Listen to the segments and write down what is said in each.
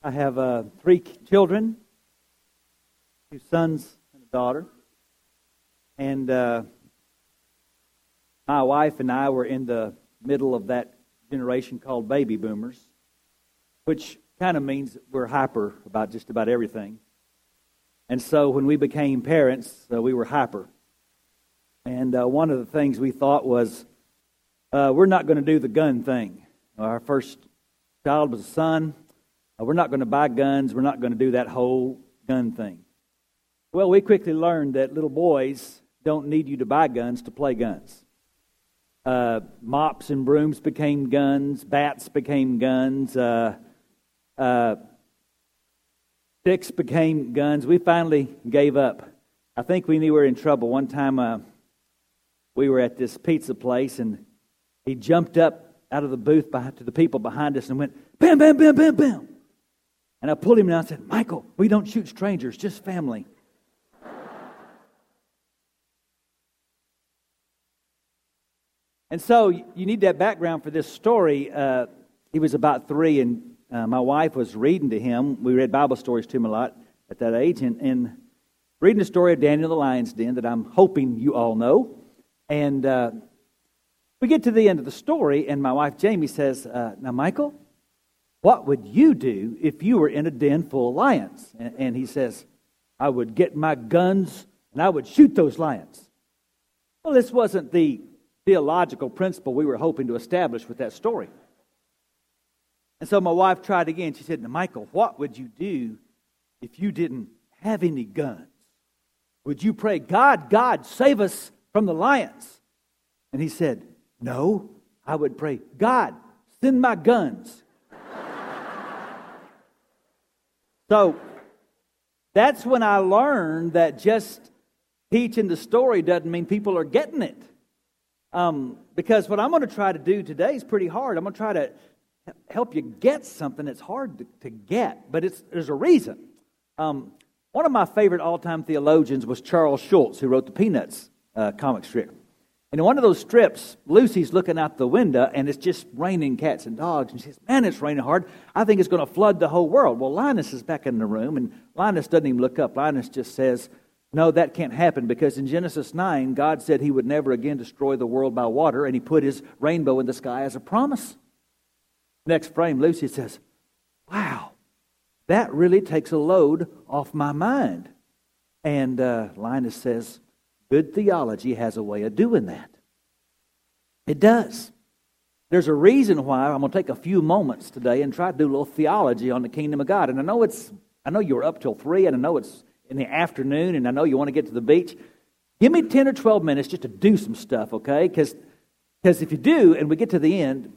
I have three children, two sons and a daughter. And my wife and I were in the middle of that generation called baby boomers, which kind of means we're hyper about just about everything. And so when we became parents, we were hyper. And one of the things we thought was, we're not going to do the gun thing. Our first child was a son. We're not going to buy guns. We're not going to do that whole gun thing. Well, we quickly learned that little boys don't need you to buy guns to play guns. Mops and brooms became guns. Bats became guns. Sticks became guns. We finally gave up. I think we knew we were in trouble. One time we were at this pizza place, and he jumped up out of the booth to the people behind us and went, bam, bam, bam, bam, bam. And I pulled him down and said, Michael, we don't shoot strangers, just family. And so you need that background for this story. He was about 3, and my wife was reading to him. We read Bible stories to him a lot at that age. And reading the story of Daniel the Lion's Den that I'm hoping you all know. And we get to the end of the story, and my wife Jamie says, now Michael, what would you do if you were in a den full of lions? And he says, I would get my guns and I would shoot those lions. Well, this wasn't the theological principle we were hoping to establish with that story. And so my wife tried again. She said, now Michael, what would you do if you didn't have any guns? Would you pray, God, save us from the lions? And he said, no, I would pray, God, send my guns. So that's when I learned that just teaching the story doesn't mean people are getting it. Because what I'm going to try to do today is pretty hard. I'm going to try to help you get something that's hard to get, but there's a reason. One of my favorite all-time theologians was Charles Schulz, who wrote the Peanuts comic strip. And in one of those strips, Lucy's looking out the window, and it's just raining cats and dogs. And she says, man, it's raining hard. I think it's going to flood the whole world. Well, Linus is back in the room, and Linus doesn't even look up. Linus just says, no, that can't happen, because in Genesis 9, God said he would never again destroy the world by water, and he put his rainbow in the sky as a promise. Next frame, Lucy says, wow, that really takes a load off my mind. And Linus says, good theology has a way of doing that. It does. There's a reason why I'm going to take a few moments today and try to do a little theology on the kingdom of God. And I know you're up till 3, and I know it's in the afternoon, and I know you want to get to the beach. Give me 10 or 12 minutes just to do some stuff, okay? Because if you do, and we get to the end,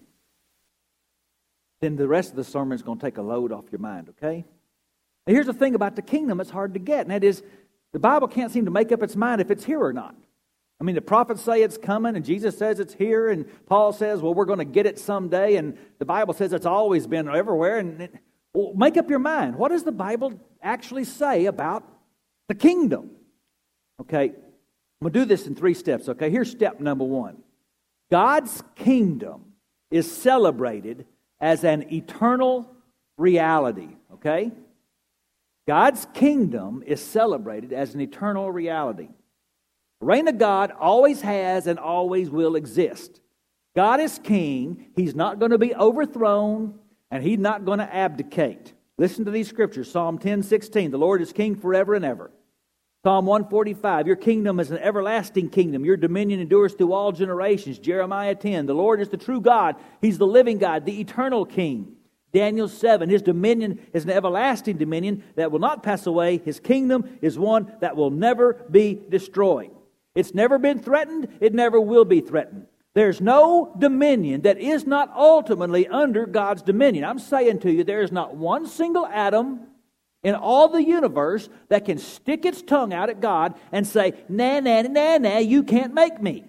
then the rest of the sermon is going to take a load off your mind, okay? Now, here's the thing about the kingdom it's hard to get, and that is the Bible can't seem to make up its mind if it's here or not. I mean, the prophets say it's coming, and Jesus says it's here, and Paul says, well, we're going to get it someday, and the Bible says it's always been everywhere. Well, make up your mind. What does the Bible actually say about the kingdom? Okay, I'm going to do this in 3 steps, okay? Here's step number 1. God's kingdom is celebrated as an eternal reality, okay? God's kingdom is celebrated as an eternal reality. The reign of God always has and always will exist. God is king. He's not going to be overthrown, and he's not going to abdicate. Listen to these scriptures. Psalm 10:16, the Lord is king forever and ever. Psalm 145, your kingdom is an everlasting kingdom. Your dominion endures through all generations. Jeremiah 10, the Lord is the true God. He's the living God, the eternal king. Daniel 7, his dominion is an everlasting dominion that will not pass away. His kingdom is one that will never be destroyed. It's never been threatened. It never will be threatened. There's no dominion that is not ultimately under God's dominion. I'm saying to you, there is not one single atom in all the universe that can stick its tongue out at God and say, nah, nah, nah, nah, you can't make me.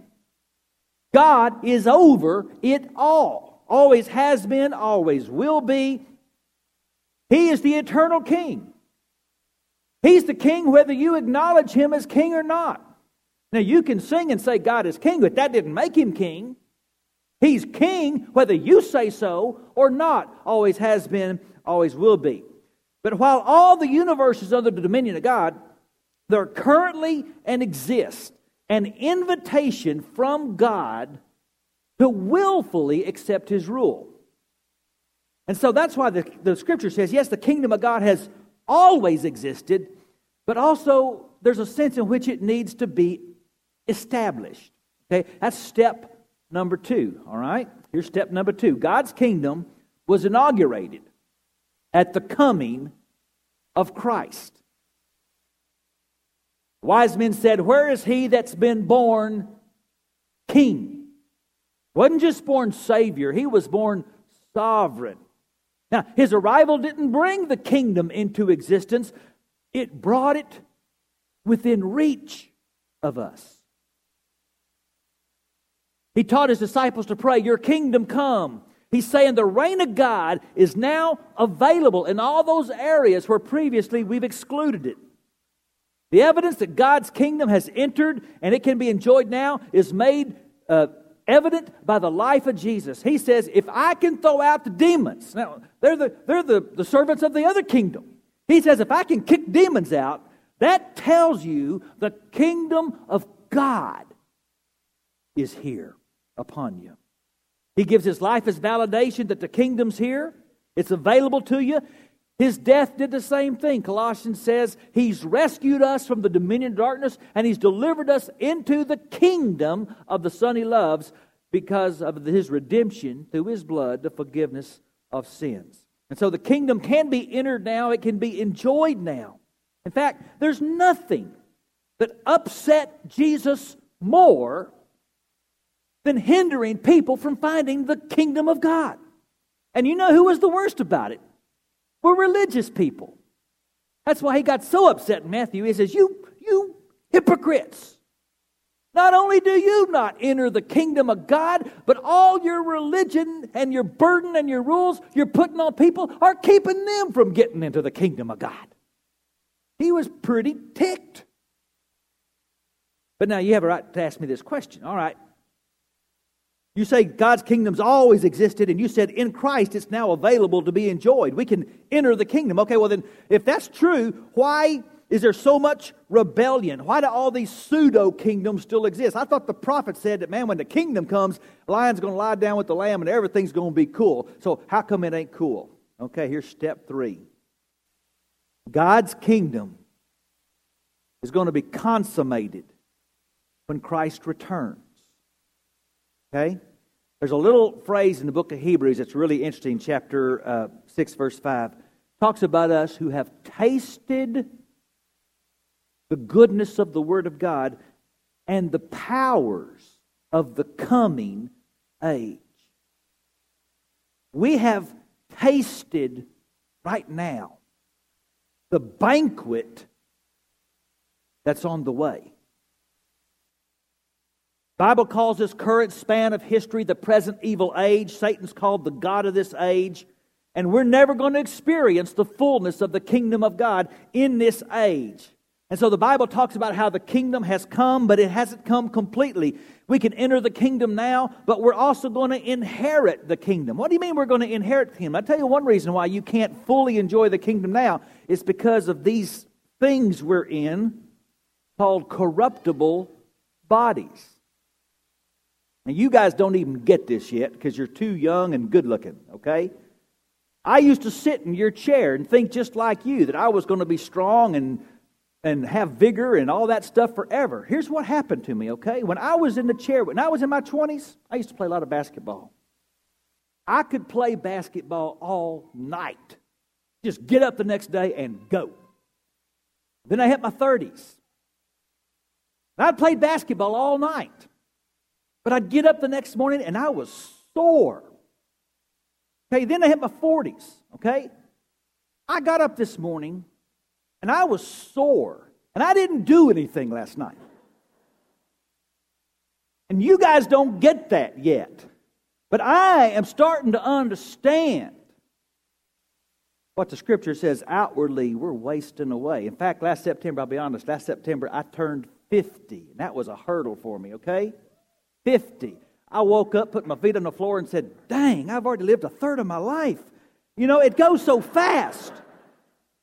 God is over it all. Always has been, always will be. He is the eternal king. He's the king whether you acknowledge him as king or not. Now you can sing and say God is king, but that didn't make him king. He's king whether you say so or not. Always has been, always will be. But while all the universe is under the dominion of God, there currently and exists an invitation from God to willfully accept His rule. And so that's why the Scripture says, yes, the kingdom of God has always existed, but also there's a sense in which it needs to be established. Okay, that's step number 2, all right? Here's step number 2. God's kingdom was inaugurated at the coming of Christ. Wise men said, where is he that's been born king? Wasn't just born Savior, he was born sovereign. Now, his arrival didn't bring the kingdom into existence. It brought it within reach of us. He taught his disciples to pray, your kingdom come. He's saying the reign of God is now available in all those areas where previously we've excluded it. The evidence that God's kingdom has entered and it can be enjoyed now is made evident by the life of Jesus. He says, if I can throw out the demons, now they're the servants of the other kingdom. He says, if I can kick demons out, that tells you the kingdom of God is here upon you. He gives his life as validation that the kingdom's here. It's available to you. His death did the same thing. Colossians says he's rescued us from the dominion of darkness and he's delivered us into the kingdom of the Son he loves because of his redemption through his blood, the forgiveness of sins. And so the kingdom can be entered now. It can be enjoyed now. In fact, there's nothing that upset Jesus more than hindering people from finding the kingdom of God. And you know who was the worst about it? We're religious people. That's why he got so upset in Matthew. He says, you hypocrites. Not only do you not enter the kingdom of God, but all your religion and your burden and your rules you're putting on people are keeping them from getting into the kingdom of God. He was pretty ticked. But now you have a right to ask me this question. All right. You say God's kingdom's always existed, and you said in Christ it's now available to be enjoyed. We can enter the kingdom. Okay, well then, if that's true, why is there so much rebellion? Why do all these pseudo-kingdoms still exist? I thought the prophet said that, man, when the kingdom comes, the lion's going to lie down with the lamb and everything's going to be cool. So how come it ain't cool? Okay, here's step 3. God's kingdom is going to be consummated when Christ returns. Okay? There's a little phrase in the book of Hebrews that's really interesting, chapter 6, verse 5. Talks about us who have tasted the goodness of the Word of God and the powers of the coming age. We have tasted right now the banquet that's on the way. The Bible calls this current span of history the present evil age. Satan's called the god of this age. And we're never going to experience the fullness of the kingdom of God in this age. And so the Bible talks about how the kingdom has come, but it hasn't come completely. We can enter the kingdom now, but we're also going to inherit the kingdom. What do you mean we're going to inherit the kingdom? I'll tell you one reason why you can't fully enjoy the kingdom now. It's because of these things we're in called corruptible bodies. And you guys don't even get this yet because you're too young and good looking, okay? I used to sit in your chair and think just like you, that I was going to be strong and have vigor and all that stuff forever. Here's what happened to me, okay? When I was in the chair, when I was in my 20s, I used to play a lot of basketball. I could play basketball all night. Just get up the next day and go. Then I hit my 30s. And I played basketball all night. But I'd get up the next morning and I was sore. Okay, then I hit my 40s, okay? I got up this morning and I was sore. And I didn't do anything last night. And you guys don't get that yet. But I am starting to understand what the Scripture says. Outwardly, we're wasting away. In fact, last September, I'll be honest, last September I turned 50. And that was a hurdle for me, okay? 50. I woke up, put my feet on the floor and said, dang, I've already lived a third of my life. You know, it goes so fast.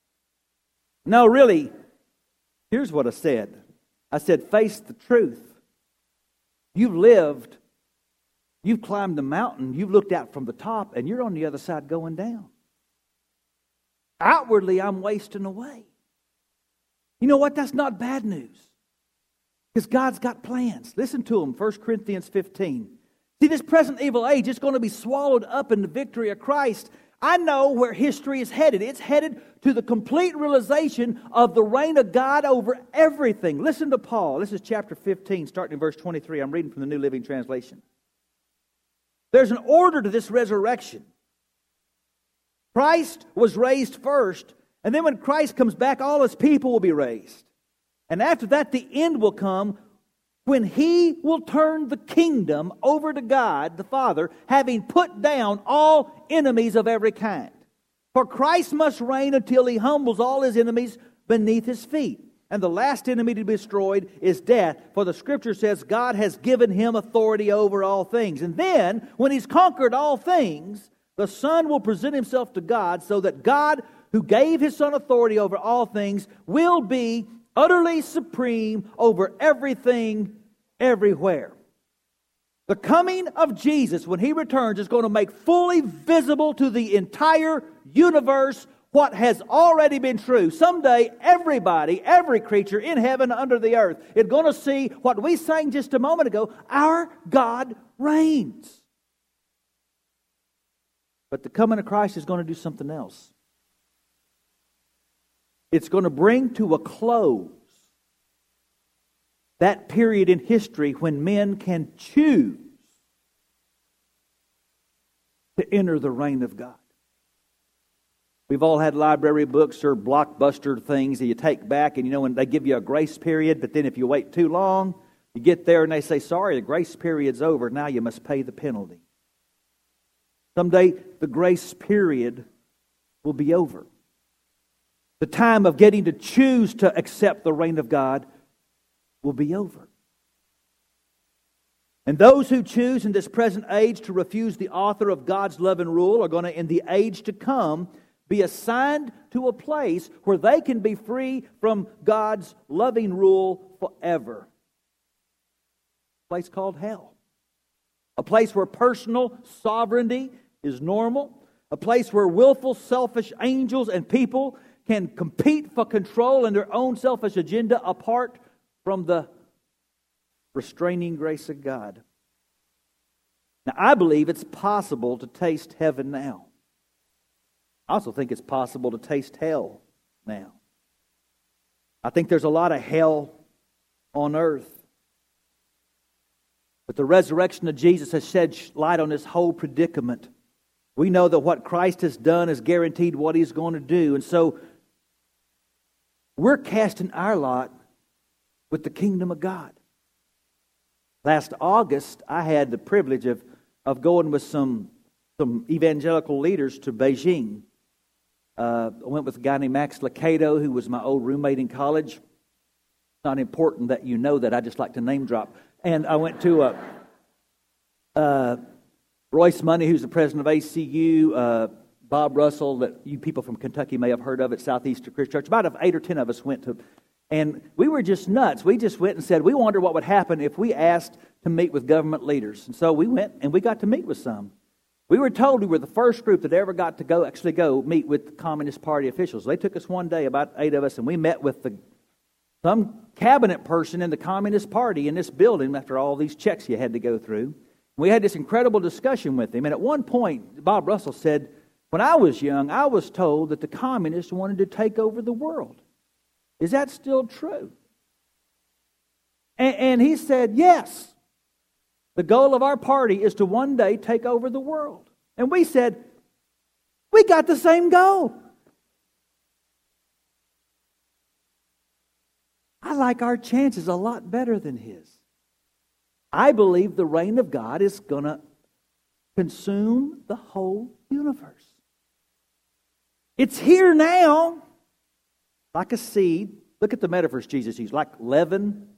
No, really, here's what I said. I said, face the truth. You've lived, you've climbed the mountain, you've looked out from the top, and you're on the other side going down. Outwardly, I'm wasting away. You know what? That's not bad news. Because God's got plans. Listen to them, 1 Corinthians 15. See, this present evil age is going to be swallowed up in the victory of Christ. I know where history is headed. It's headed to the complete realization of the reign of God over everything. Listen to Paul. This is chapter 15, starting in verse 23. I'm reading from the New Living Translation. There's an order to this resurrection. Christ was raised first, and then when Christ comes back, all His people will be raised. And after that, the end will come when He will turn the kingdom over to God the Father, having put down all enemies of every kind. For Christ must reign until He humbles all His enemies beneath His feet. And the last enemy to be destroyed is death. For the Scripture says God has given Him authority over all things. And then, when He's conquered all things, the Son will present Himself to God, so that God, who gave His Son authority over all things, will be utterly supreme over everything, everywhere. The coming of Jesus, when He returns, is going to make fully visible to the entire universe what has already been true. Someday, everybody, every creature in heaven, under the earth, is going to see what we sang just a moment ago. Our God reigns. But the coming of Christ is going to do something else. It's going to bring to a close that period in history when men can choose to enter the reign of God. We've all had library books or blockbuster things that you take back, and you know when they give you a grace period, but then if you wait too long, you get there and they say, sorry, the grace period's over, now you must pay the penalty. Someday the grace period will be over. The time of getting to choose to accept the reign of God will be over. And those who choose in this present age to refuse the author of God's love and rule are going to, in the age to come, be assigned to a place where they can be free from God's loving rule forever. A place called hell. A place where personal sovereignty is normal. A place where willful, selfish angels and people can compete for control and their own selfish agenda apart from the restraining grace of God. Now, I believe it's possible to taste heaven now. I also think it's possible to taste hell now. I think there's a lot of hell on earth. But the resurrection of Jesus has shed light on this whole predicament. We know that what Christ has done is guaranteed what He's going to do. And so we're casting our lot with the kingdom of God. Last August, I had the privilege of going with some evangelical leaders to Beijing. I went with a guy named Max Lucado, who was my old roommate in college. It's not important that you know that. I just like to name drop. And I went to Royce Money, who's the president of ACU, Bob Russell, that you people from Kentucky may have heard of at Southeastern Christian Church. About 8 or 10 of us went to, and we were just nuts. We just went and said, we wonder what would happen if we asked to meet with government leaders. And so we went and we got to meet with some. We were told we were the first group that ever got to go meet with the Communist Party officials. They took us one day, about 8 of us, and we met with some cabinet person in the Communist Party in this building after all these checks you had to go through. We had this incredible discussion with him, and at one point, Bob Russell said, when I was young, I was told that the communists wanted to take over the world. Is that still true? And he said, yes. The goal of our party is to one day take over the world. And we said, we got the same goal. I like our chances a lot better than his. I believe the reign of God is going to consume the whole universe. It's here now, like a seed. Look at the metaphors Jesus used, like leaven.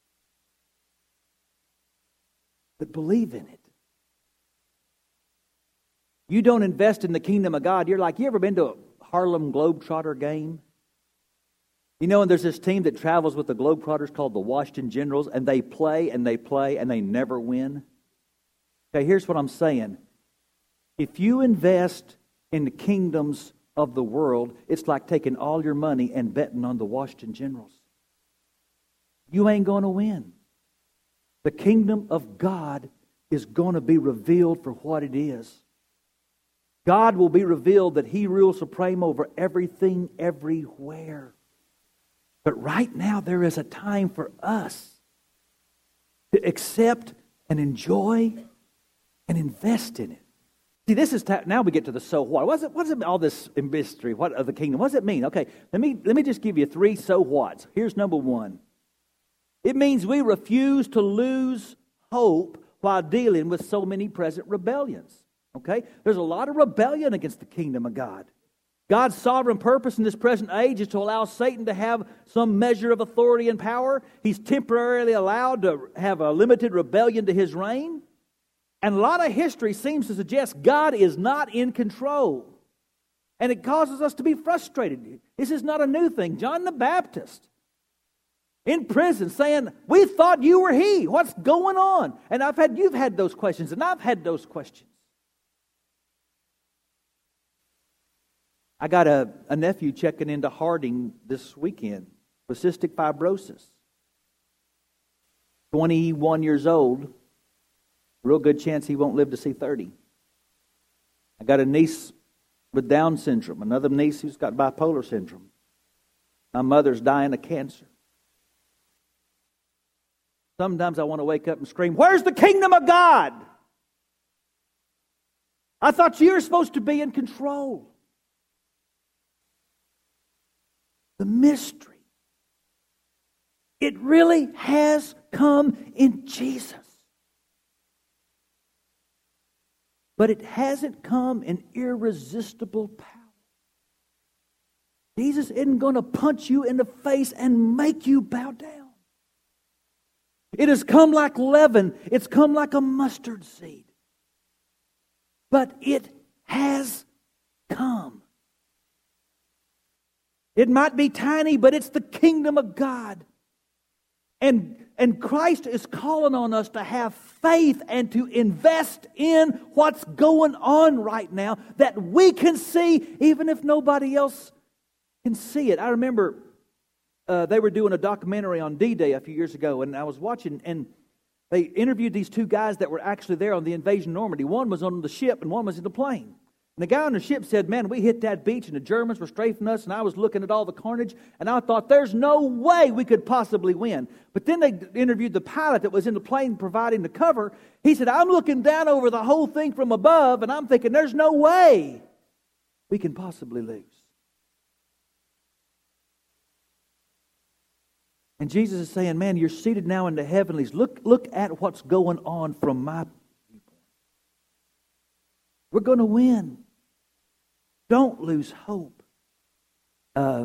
But believe in it. You don't invest in the kingdom of God. You're like, you ever been to a Harlem Globetrotter game? You know, and there's this team that travels with the Globetrotters called the Washington Generals, and they play and they play and they never win. Okay, here's what I'm saying. If you invest in the kingdoms of the world, it's like taking all your money and betting on the Washington Generals. You ain't going to win. The kingdom of God is going to be revealed for what it is. God will be revealed that He rules supreme over everything, everywhere. But right now there is a time for us to accept and enjoy and invest in it. See, this is now we get to the so what. What does it all this mystery? What of the kingdom? What does it mean? Okay, let me just give you 3 so whats. Here's number 1. It means we refuse to lose hope while dealing with so many present rebellions. Okay, there's a lot of rebellion against the kingdom of God. God's sovereign purpose in this present age is to allow Satan to have some measure of authority and power. He's temporarily allowed to have a limited rebellion to His reign. And a lot of history seems to suggest God is not in control. And it causes us to be frustrated. This is not a new thing. John the Baptist in prison saying, we thought you were He. What's going on? And you've had those questions, and I've had those questions. I got a nephew checking into Harding this weekend with cystic fibrosis. 21 years old. Real good chance he won't live to see 30. I got a niece with Down syndrome. Another niece who's got bipolar syndrome. My mother's dying of cancer. Sometimes I want to wake up and scream, where's the kingdom of God? I thought you were supposed to be in control. The mystery. It really has come in Jesus. But it hasn't come in irresistible power. Jesus isn't going to punch you in the face and make you bow down. It has come like leaven. It's come like a mustard seed. But it has come. It might be tiny, but it's the kingdom of God. And Christ is calling on us to have faith and to invest in what's going on right now that we can see even if nobody else can see it. I remember they were doing a documentary on D-Day a few years ago, and I was watching, and they interviewed these 2 guys that were actually there on the invasion of Normandy. One was on the ship and one was in the plane. And the guy on the ship said, man, we hit that beach and the Germans were strafing us, and I was looking at all the carnage, and I thought, there's no way we could possibly win. But then they interviewed the pilot that was in the plane providing the cover. He said, I'm looking down over the whole thing from above, and I'm thinking, there's no way we can possibly lose. And Jesus is saying, man, you're seated now in the heavenlies. Look at what's going on from my viewpoint. We're going to win. Don't lose hope. I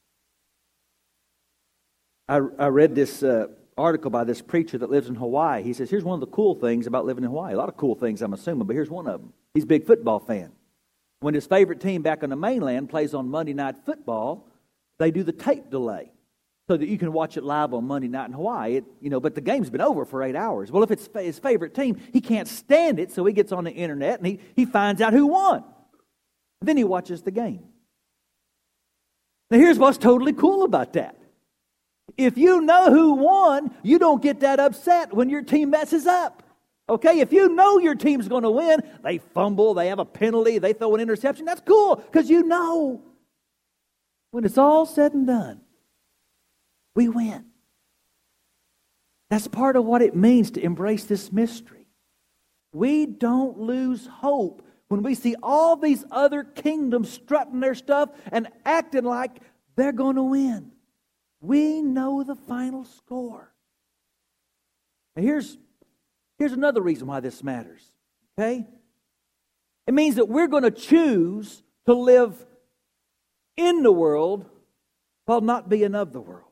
read this article by this preacher that lives in Hawaii. He says, here's one of the cool things about living in Hawaii. A lot of cool things, I'm assuming, but here's one of them. He's a big football fan. When his favorite team back on the mainland plays on Monday Night Football, they do the tape delay so that you can watch it live on Monday night in Hawaii. But the game's been over for 8 hours. Well, if it's his favorite team, he can't stand it, so he gets on the internet and he finds out who won. Then he watches the game. Now, here's what's totally cool about that. If you know who won, you don't get that upset when your team messes up. Okay, if you know your team's going to win, they fumble, they have a penalty, they throw an interception, that's cool, because you know when it's all said and done, we win. That's part of what it means to embrace this mystery. We don't lose hope when we see all these other kingdoms strutting their stuff and acting like they're going to win. We know the final score. Now here's another reason why this matters. Okay? It means that we're going to choose to live in the world while not being of the world.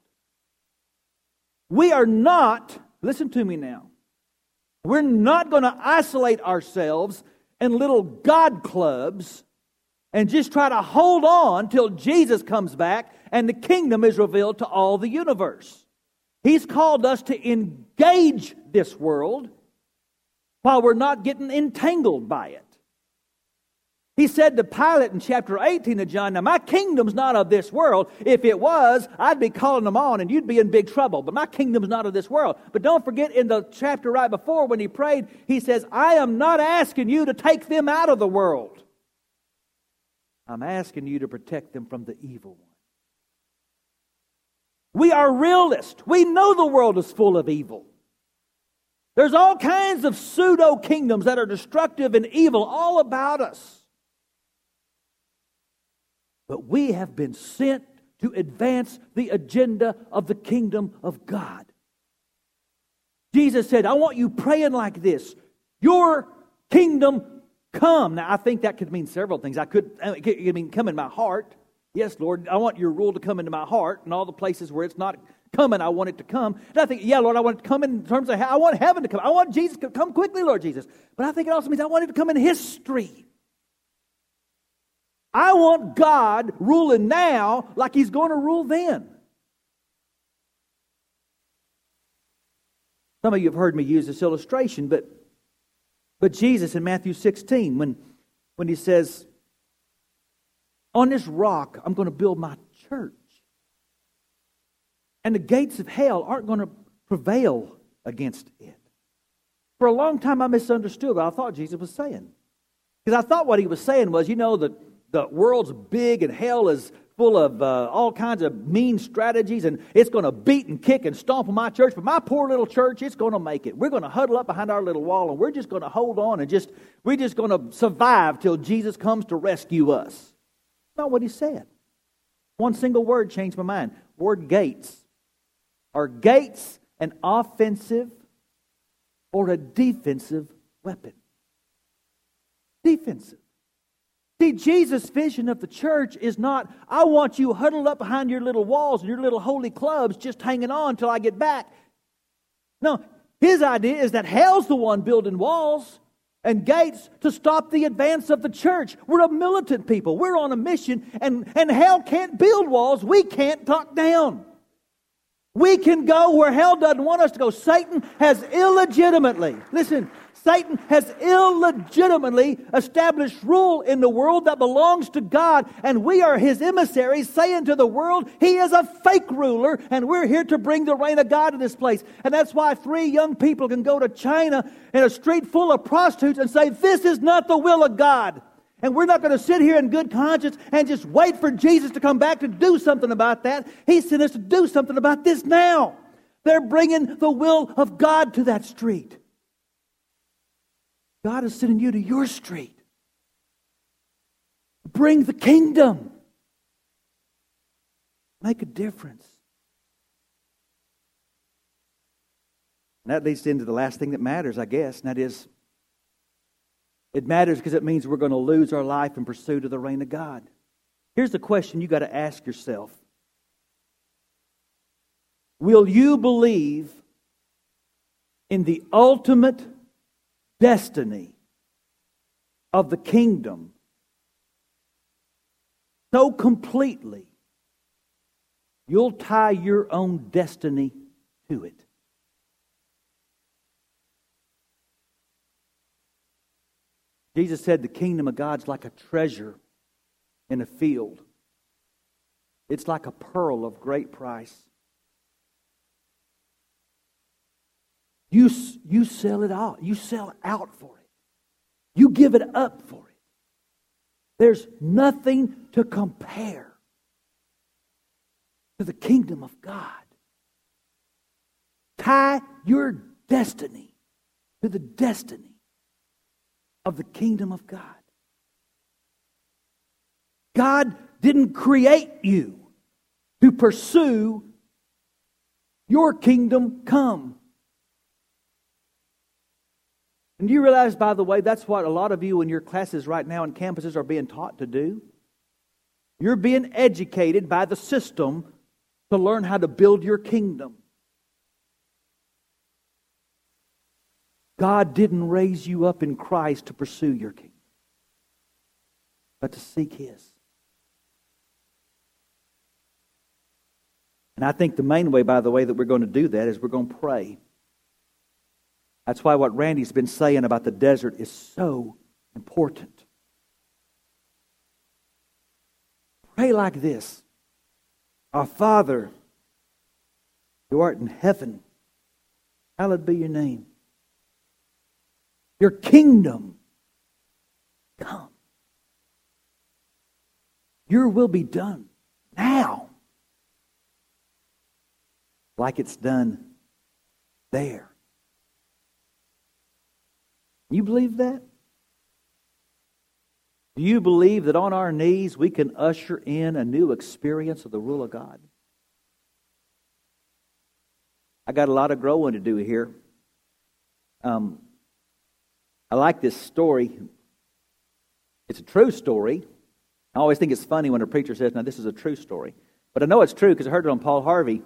We are not, listen to me now, we're not going to isolate ourselves in little God clubs and just try to hold on till Jesus comes back and the kingdom is revealed to all the universe. He's called us to engage this world while we're not getting entangled by it. He said to Pilate in chapter 18 of John, now my kingdom's not of this world. If it was, I'd be calling them on and you'd be in big trouble. But my kingdom's not of this world. But don't forget in the chapter right before when he prayed, he says, I am not asking you to take them out of the world. I'm asking you to protect them from the evil one. We are realists. We know the world is full of evil. There's all kinds of pseudo kingdoms that are destructive and evil all about us. But we have been sent to advance the agenda of the kingdom of God. Jesus said, I want you praying like this. Your kingdom come. Now, I think that could mean several things. It could mean come in my heart. Yes, Lord, I want your rule to come into my heart, and all the places where it's not coming, I want it to come. And I think, yeah, Lord, I want it to come in terms of I want heaven to come. I want Jesus to come quickly, Lord Jesus. But I think it also means I want it to come in history. I want God ruling now like He's going to rule then. Some of you have heard me use this illustration, but Jesus in Matthew 16, when He says, on this rock I'm going to build my church. And the gates of hell aren't going to prevail against it. For a long time I misunderstood what I thought Jesus was saying. Because I thought what He was saying was, the world's big and hell is full of all kinds of mean strategies and it's going to beat and kick and stomp on my church. But my poor little church, it's going to make it. We're going to huddle up behind our little wall and we're just going to hold on and we're just going to survive till Jesus comes to rescue us. That's not what He said. One single word changed my mind. Word gates. Are gates an offensive or a defensive weapon? Defensive. See, Jesus' vision of the church is not, I want you huddled up behind your little walls and your little holy clubs just hanging on till I get back. No, His idea is that hell's the one building walls and gates to stop the advance of the church. We're a militant people. We're on a mission and hell can't build walls. We can't knock down. We can go where hell doesn't want us to go. Satan has illegitimately established rule in the world that belongs to God, and we are His emissaries saying to the world, He is a fake ruler, and we're here to bring the reign of God to this place. And that's why 3 young people can go to China in a street full of prostitutes and say, this is not the will of God. And we're not going to sit here in good conscience and just wait for Jesus to come back to do something about that. He sent us to do something about this now. They're bringing the will of God to that street. God is sending you to your street. Bring the kingdom. Make a difference. And that leads into the last thing that matters, I guess, and that is, it matters because it means we're going to lose our life in pursuit of the reign of God. Here's the question you got to ask yourself. Will you believe in the ultimate destiny of the kingdom so completely you'll tie your own destiny to it? Jesus said the kingdom of God's like a treasure in a field. It's like a pearl of great price. You sell it out. You sell out for it. You give it up for it. There's nothing to compare to the kingdom of God. Tie your destiny to the destiny of the kingdom of God. God didn't create you to pursue your kingdom come. And do you realize, by the way, that's what a lot of you in your classes right now in campuses are being taught to do? You're being educated by the system to learn how to build your kingdom. God didn't raise you up in Christ to pursue your kingdom. but to seek His. And I think the main way, by the way, that we're going to do that is we're going to pray. That's why what Randy's been saying about the desert is so important. Pray like this. Our Father, who art in heaven, hallowed be your name. Your kingdom come. Your will be done now, like it's done there. You believe that? Do you believe that on our knees we can usher in a new experience of the rule of God? I got a lot of growing to do here. I like this story. It's a true story. I always think it's funny when a preacher says, now this is a true story. But I know it's true because I heard it on Paul Harvey.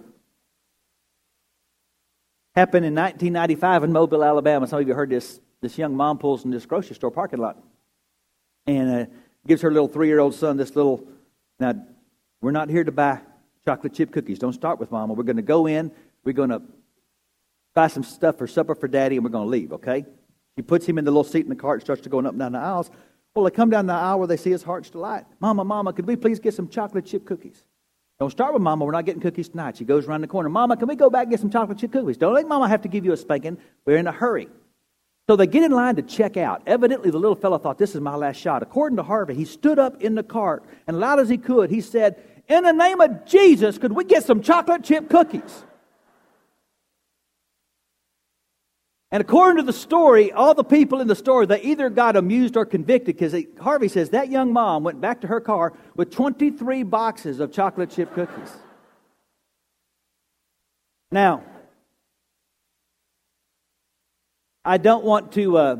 Happened in 1995 in Mobile, Alabama. Some of you heard this. This young mom pulls in this grocery store parking lot and gives her little 3-year-old son this little, now, we're not here to buy chocolate chip cookies. Don't start with Mama. We're going to go in. We're going to buy some stuff for supper for Daddy, and we're going to leave, okay? She puts him in the little seat in the cart and starts to going up and down the aisles. Well, they come down the aisle where they see his heart's delight. Mama, could we please get some chocolate chip cookies? Don't start with Mama. We're not getting cookies tonight. She goes around the corner. Mama, can we go back and get some chocolate chip cookies? Don't let Mama have to give you a spanking. We're in a hurry. So they get in line to check out. Evidently, the little fellow thought, this is my last shot. According to Harvey, he stood up in the cart, and loud as he could, he said, in the name of Jesus, could we get some chocolate chip cookies? And according to the story, all the people in the story, they either got amused or convicted, because Harvey says that young mom went back to her car with 23 boxes of chocolate chip cookies. Now, I don't want to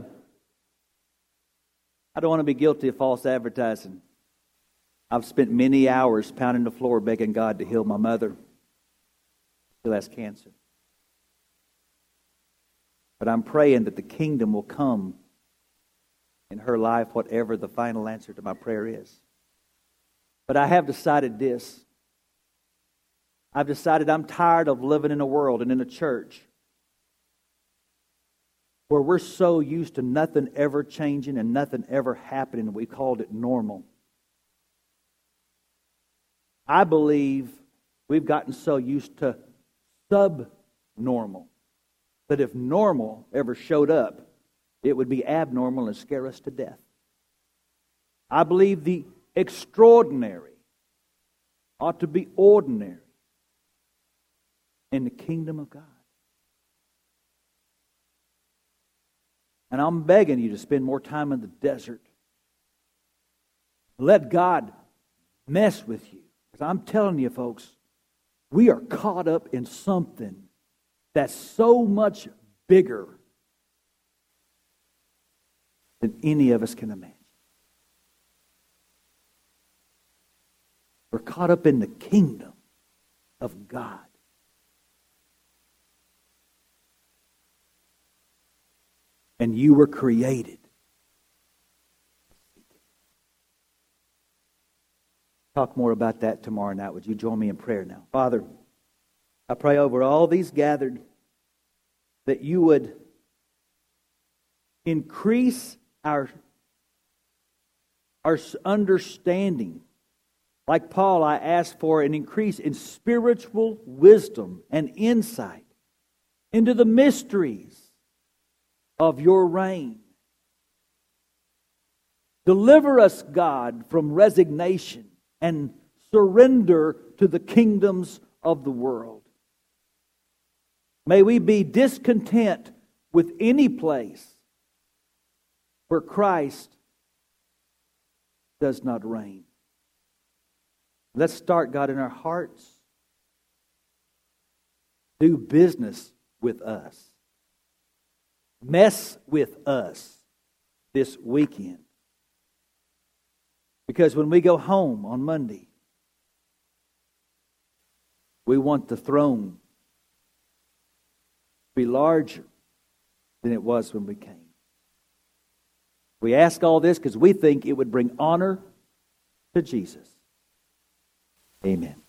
be guilty of false advertising. I've spent many hours pounding the floor begging God to heal my mother who has cancer. But I'm praying that the kingdom will come in her life, whatever the final answer to my prayer is. But I have decided this. I've decided I'm tired of living in a world and in a church where we're so used to nothing ever changing and nothing ever happening, we called it normal. I believe we've gotten so used to subnormal that if normal ever showed up, it would be abnormal and scare us to death. I believe the extraordinary ought to be ordinary in the kingdom of God. And I'm begging you to spend more time in the desert. Let God mess with you. Because I'm telling you, folks, we are caught up in something that's so much bigger than any of us can imagine. We're caught up in the kingdom of God. And you were created. Talk more about that tomorrow night. Would you join me in prayer now? Father, I pray over all these gathered that you would increase our understanding. Like Paul, I ask for an increase in spiritual wisdom and insight into the mysteries of your reign. Deliver us, God, from resignation and surrender to the kingdoms of the world. May we be discontent with any place where Christ does not reign. Let's start, God, in our hearts. Do business with us. Mess with us this weekend. Because when we go home on Monday, we want the throne to be larger than it was when we came. We ask all this because we think it would bring honor to Jesus. Amen.